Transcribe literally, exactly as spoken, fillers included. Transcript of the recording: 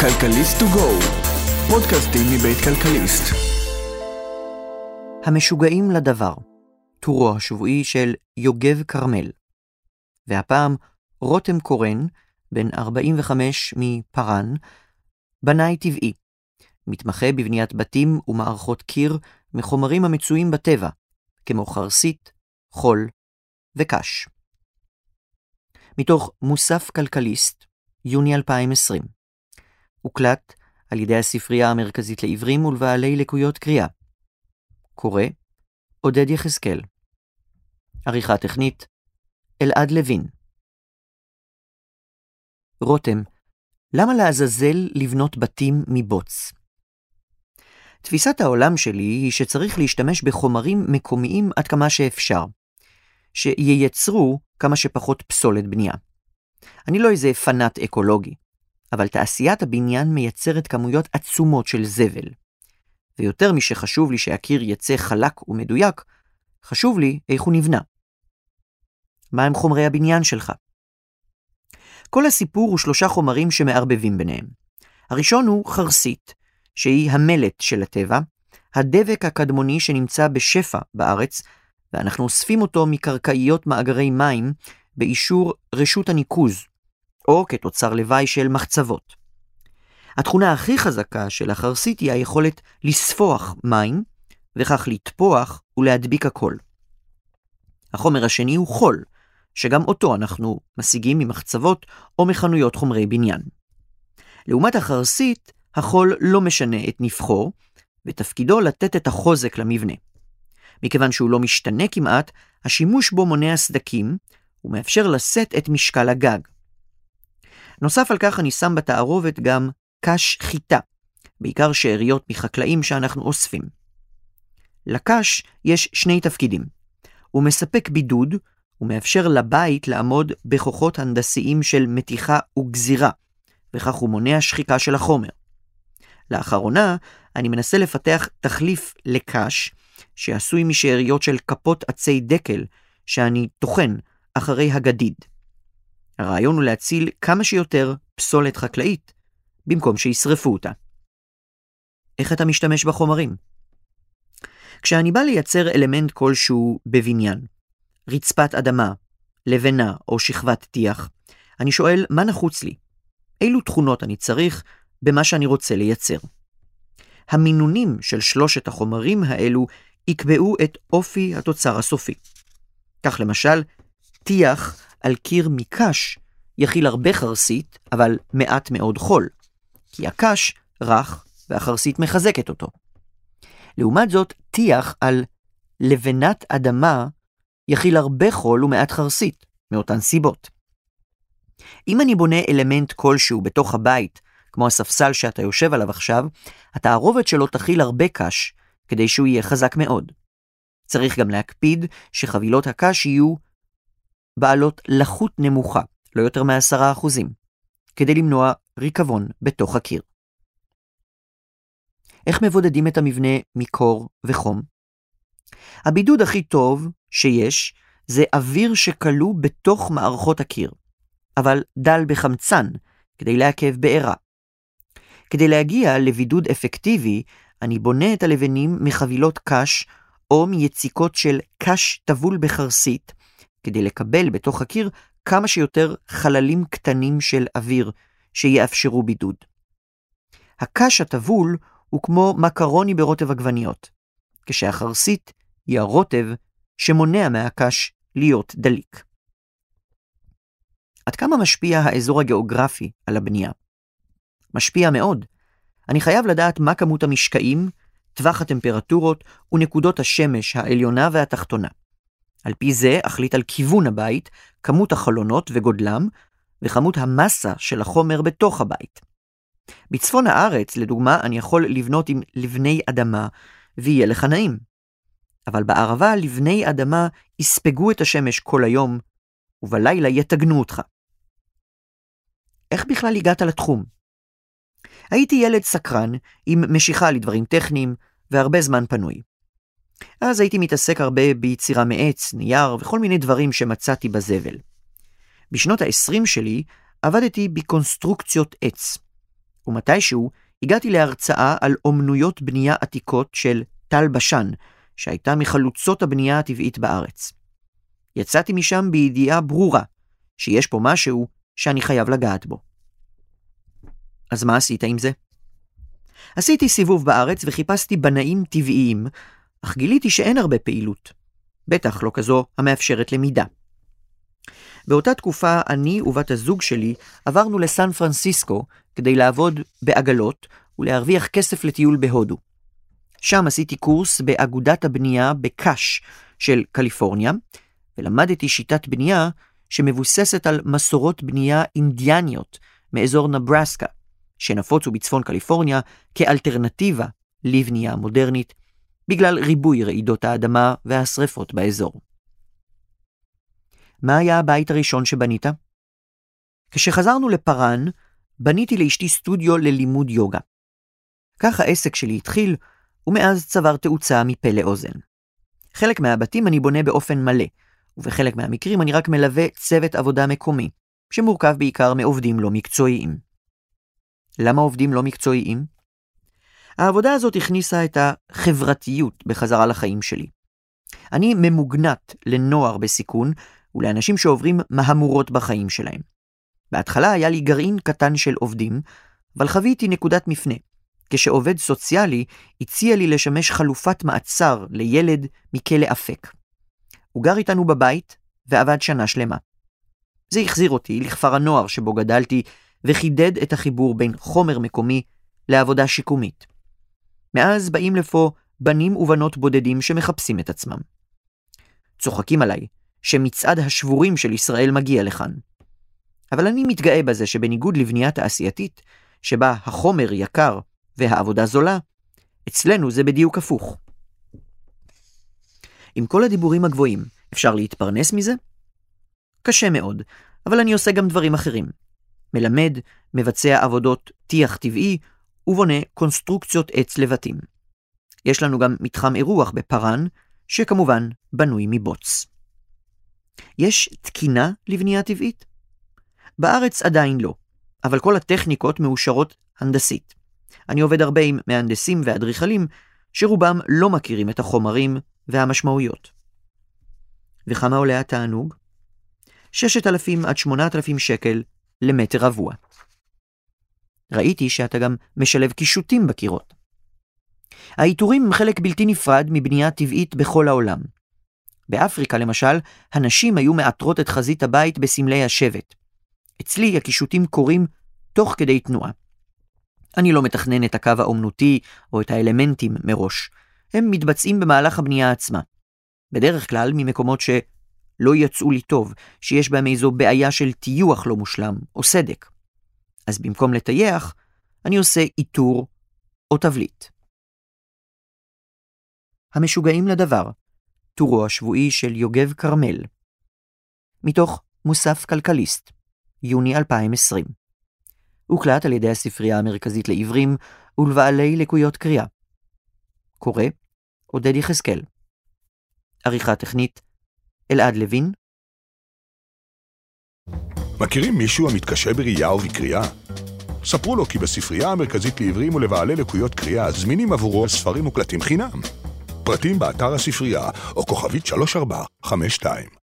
כלכליסט טו גו, פודקאסטים מבית כלכליסט. המשוגעים לדבר, טורו השבועי של יוגב קרמל. והפעם רותם קורן, בן ארבעים וחמש מפרן, בנאי טבעי, מתמחה בבניית בתים ומערכות קיר מחומרים המצויים בטבע, כמו חרסית, חול וקש. מתוך מוסף כלכליסט, יוני אלפיים עשרים. הוקלט על ידי הספרייה המרכזית לעברים ולבעלי לקויות קריאה. קורא, עודד יחזקאל. עריכה טכנית, אלעד לוין. רותם, למה לעזאזל לבנות בתים מבוץ? תפיסת העולם שלי היא שצריך להשתמש בחומרים מקומיים עד כמה שאפשר, שייצרו כמה שפחות פסולת בנייה. אני לא איזה פנאט אקולוגי, אבל תעשיית הבניין מייצרת כמויות עצומות של זבל. ויותר משחשוב לי שהקיר יצא חלק ומדויק, חשוב לי איך הוא נבנה. מה הם חומרי הבניין שלך? כל הסיפור הוא שלושה חומרים שמערבבים ביניהם. הראשון הוא חרסית, שהיא המלט של הטבע, הדבק הקדמוני שנמצא בשפע בארץ, ואנחנו אוספים אותו מקרקעיות מאגרי מים באישור רשות הניקוז, או כתוצר לוואי של מחצבות. התכונה הכי חזקה של החרסית היא היכולת לספוח מים, וכך לטפוח ולהדביק הכל. החומר השני הוא חול, שגם אותו אנחנו משיגים ממחצבות או מחנויות חומרי בניין. לעומת החרסית, החול לא משנה את נפחו, ותפקידו לתת את החוזק למבנה. מכיוון שהוא לא משתנה כמעט, השימוש בו מונע סדקים, ומאפשר לשאת את משקל הגג. נוסף על כך אני שם בתערובת גם קש חיטה, בעיקר שאריות מחקלאים שאנחנו אוספים. לקש יש שני תפקידים. הוא מספק בידוד, ומאפשר לבית לעמוד בכוחות הנדסיים של מתיחה וגזירה, וכך הוא מונע שחיקה של החומר. לאחרונה אני מנסה לפתח תחליף לקש, שעשוי משאריות של כפות עצי דקל, שאני תוכן אחרי הגדיד. הרעיון הוא להציל כמה שיותר פסולת חקלאית, במקום שישרפו אותה. איך אתה משתמש בחומרים? כשאני בא לייצר אלמנט כלשהו בבניין, רצפת אדמה, לבנה או שכבת טיח, אני שואל מה נחוץ לי? אילו תכונות אני צריך במה שאני רוצה לייצר? המינונים של שלושת החומרים האלו יקבעו את אופי התוצר הסופי. כך למשל, טיח על קיר מקש יכיל הרבה חרסית, אבל מעט מאוד חול, כי הקש רך והחרסית מחזקת אותו. לעומת זאת, טיח על לבנת אדמה יכיל הרבה חול ומעט חרסית, מאותן סיבות. אם אני בונה אלמנט כלשהו בתוך הבית, כמו הספסל שאתה יושב עליו עכשיו, התערובת שלו תכיל הרבה קש, כדי שהוא יהיה חזק מאוד. צריך גם להקפיד שחבילות הקש יהיו בעלות לחות נמוכה, לא יותר מעשרה אחוזים, כדי למנוע ריקבון בתוך הקיר. איך מבודדים את המבנה מקור וחום? הבידוד הכי טוב שיש זה אוויר שקלו בתוך מערכות הקיר, אבל דל בחמצן כדי לעכב בעירה. כדי להגיע לבידוד אפקטיבי, אני בונה את הלבנים מחבילות קש או מיציקות של קש טבול בחרסית, כדי לקבל בתוך הקיר כמה שיותר חללים קטנים של אוויר שיאפשרו בידוד. הקש הטבול הוא כמו מקרוני ברוטב עגבניות, כשהחרסית היא הרוטב שמונע מהקש להיות דליק. עד כמה משפיע האזור הגיאוגרפי על הבנייה? משפיע מאוד. אני חייב לדעת מה כמות המשקעים, טווח הטמפרטורות ונקודות השמש העליונה והתחתונה. על פי זה אחליט על כיוון הבית, כמות החלונות וגודלם, וכמות המסה של החומר בתוך הבית. בצפון הארץ, לדוגמה, אני יכול לבנות עם לבני אדמה, ויהיה לך נעים. אבל בערבה לבני אדמה יספגו את השמש כל היום, ובלילה יתגנו אותך. איך בכלל הגעת לתחום? הייתי ילד סקרן, עם משיכה לדברים טכניים, והרבה זמן פנוי. אז הייתי מתעסק הרבה ביצירה מעץ, נייר וכל מיני דברים שמצאתי בזבל. בשנות ה-עשרים שלי עבדתי בקונסטרוקציות עץ. ומתישהו הגעתי להרצאה על אומנויות בנייה עתיקות של טל בשן, שהייתה מחלוצות הבנייה הטבעית בארץ. יצאתי משם בידיעה ברורה שיש פה משהו שאני חייב לגעת בו. אז מה עשית עם זה? עשיתי סיבוב בארץ וחיפשתי בנאים טבעיים, אך גיליתי שאין הרבה פעילות, בטח לא כזו המאפשרת למידה. באותה תקופה אני ובת הזוג שלי עברנו לסן פרנסיסקו כדי לעבוד בעגלות ולהרוויח כסף לטיול בהודו. שם עשיתי קורס באגודת הבנייה בקאש של קליפורניה, ולמדתי שיטת בנייה שמבוססת על מסורות בנייה אינדיאניות מאזור נברסקה, שנפוצו בצפון קליפורניה כאלטרנטיבה לבנייה מודרנית, בגלל ריבוי רעידות האדמה והשרפות באזור. מה היה הבית הראשון שבנית? כשחזרנו לפרן, בניתי לאשתי סטודיו ללימוד יוגה. כך העסק שלי התחיל, ומאז צבר תאוצה מפה לאוזן. חלק מהבתים אני בונה באופן מלא, ובחלק מהמקרים אני רק מלווה צוות עבודה מקומי, שמורכב בעיקר מעובדים לא מקצועיים. למה עובדים לא מקצועיים? העבודה הזאת הכניסה את החברתיות בחזרה לחיים שלי. אני ממוגנת לנוער בסיכון, ולאנשים שעוברים מהמורות בחיים שלהם. בהתחלה היה לי גרעין קטן של עובדים, אבל חוויתי נקודת מפנה, כשעובד סוציאלי הציע לי לשמש חלופת מעצר לילד מכלא אפק. הוא גר איתנו בבית ועבד שנה שלמה. זה החזיר אותי לכפר הנוער שבו גדלתי, וחידד את החיבור בין חומר מקומי לעבודה שיקומית. מאז באים לפה בנים ובנות בודדים שמחפשים את עצמם. צוחקים עליי שמצעד השבורים של ישראל מגיע לכאן. אבל אני מתגאה בזה שבניגוד לבנייה תעשייתית, שבה החומר יקר והעבודה זולה, אצלנו זה בדיוק הפוך. עם כל הדיבורים הגבוהים, אפשר להתפרנס מזה? קשה מאוד, אבל אני עושה גם דברים אחרים. מלמד, מבצע עבודות טיח טבעי, ובונה קונסטרוקציות עץ לבתים. יש לנו גם מתחם אירוח בפרן, שכמובן בנוי מבוץ. יש תקינה לבנייה טבעית? בארץ עדיין לא, אבל כל הטכניקות מאושרות הנדסית. אני עובד הרבה עם מהנדסים ואדריכלים, שרובם לא מכירים את החומרים והמשמעויות. וכמה עולה התענוג? ששת אלפים עד שמונת אלפים שקל למטר רבוע. ראיתי שאתה גם משלב קישוטים בקירות. העיטורים הם חלק בלתי נפרד מבנייה טבעית בכל העולם. באפריקה למשל, הנשים היו מעטרות את חזית הבית בסמלי השבט. אצלי הקישוטים קורים תוך כדי תנועה. אני לא מתכנן את הקו האומנותי או את האלמנטים מראש. הם מתבצעים במהלך הבנייה עצמה. בדרך כלל ממקומות שלא יצאו לי טוב, שיש בהם איזו בעיה של טיוח לא מושלם או סדק. אז במקום לטייח, אני עושה איתור או תבליט. המשוגעים לדבר, טורו השבועי של יוגב קרמל. מתוך מוסף כלכליסט, יוני אלפיים עשרים. הוקלט על ידי הספרייה המרכזית לעברים ולבעלי לקויות קריאה. קורא, עודד יחזקאל. עריכה טכנית, אלעד לוין. מכירים מישהו המתקשה בראייה ובקריאה? ספרו לו כי בספרייה המרכזית לעברים ולבעלי לקויות קריאה זמינים עבורו ספרים מוקלטים חינם. פרטים באתר הספרייה או כוכבית שלוש ארבע חמש שתיים.